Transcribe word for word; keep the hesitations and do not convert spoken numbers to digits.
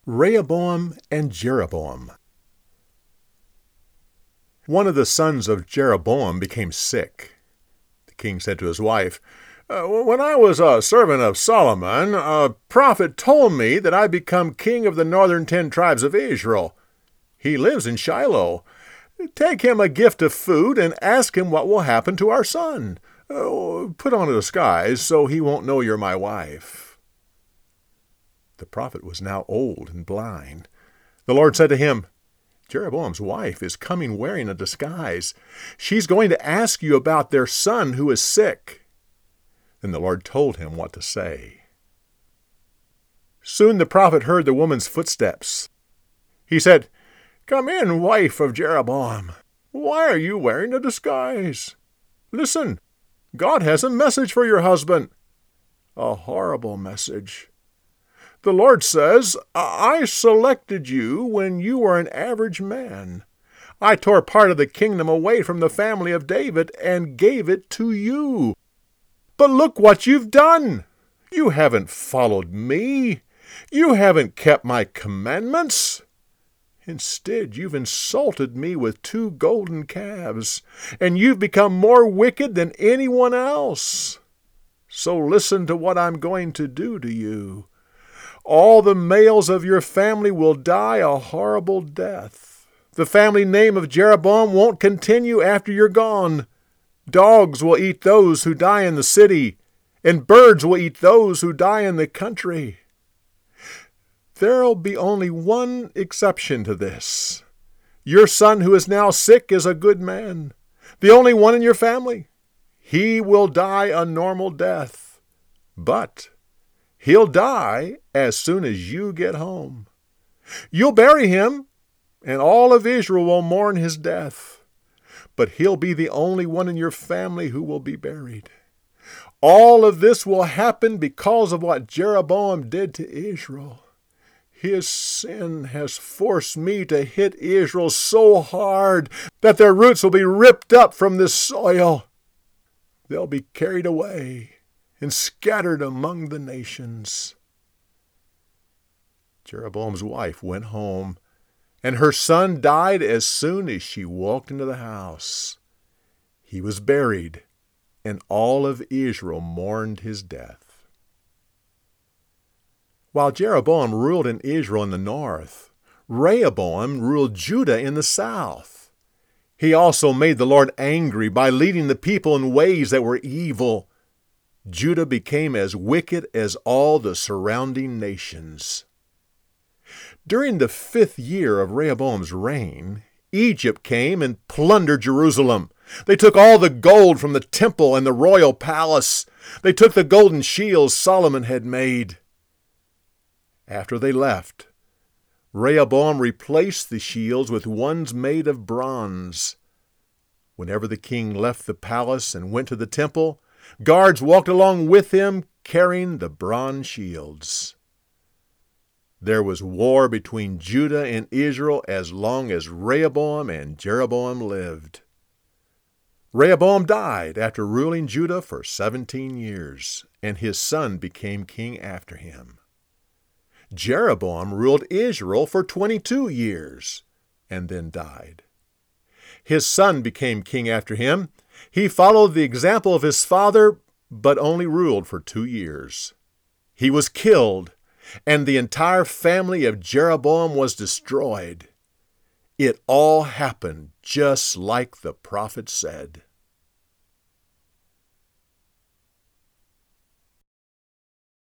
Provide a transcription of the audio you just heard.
Rehoboam and Jeroboam. One of the sons of Jeroboam became sick. The king said to his wife, uh, When I was a servant of Solomon, a prophet told me that I become king of the northern ten tribes of Israel. He lives in Shiloh. Take him a gift of food and ask him what will happen to our son. Uh, put on a disguise so he won't know you're my wife. The prophet was now old and blind. The Lord said to him, Jeroboam's wife is coming wearing a disguise. She's going to ask you about their son who is sick. Then the Lord told him what to say. Soon the prophet heard the woman's footsteps. He said, Come in, wife of Jeroboam. Why are you wearing a disguise? Listen, God has a message for your husband. A horrible message. The Lord says, I selected you when you were an average man. I tore part of the kingdom away from the family of David and gave it to you. But look what you've done. You haven't followed me. You haven't kept my commandments. Instead, you've insulted me with two golden calves, and you've become more wicked than anyone else. So listen to what I'm going to do to you. All the males of your family will die a horrible death. The family name of Jeroboam won't continue after you're gone. Dogs will eat those who die in the city, and birds will eat those who die in the country. There'll be only one exception to this. Your son who is now sick is a good man, the only one in your family. He will die a normal death, but he'll die as soon as you get home. You'll bury him, and all of Israel will mourn his death. But he'll be the only one in your family who will be buried. All of this will happen because of what Jeroboam did to Israel. His sin has forced me to hit Israel so hard that their roots will be ripped up from this soil. They'll be carried away and scattered among the nations. Jeroboam's wife went home, and her son died as soon as she walked into the house. He was buried, and all of Israel mourned his death. While Jeroboam ruled in Israel in the north, Rehoboam ruled Judah in the south. He also made the Lord angry by leading the people in ways that were evil. Judah became as wicked as all the surrounding nations. During the fifth year of Rehoboam's reign, Egypt came and plundered Jerusalem. They took all the gold from the temple and the royal palace. They took the golden shields Solomon had made. After they left, Rehoboam replaced the shields with ones made of bronze. Whenever the king left the palace and went to the temple, guards walked along with him, carrying the bronze shields. There was war between Judah and Israel as long as Rehoboam and Jeroboam lived. Rehoboam died after ruling Judah for seventeen years, and his son became king after him. Jeroboam ruled Israel for twenty-two years, and then died. His son became king after him. He followed the example of his father, but only ruled for two years. He was killed, and the entire family of Jeroboam was destroyed. It all happened just like the prophet said.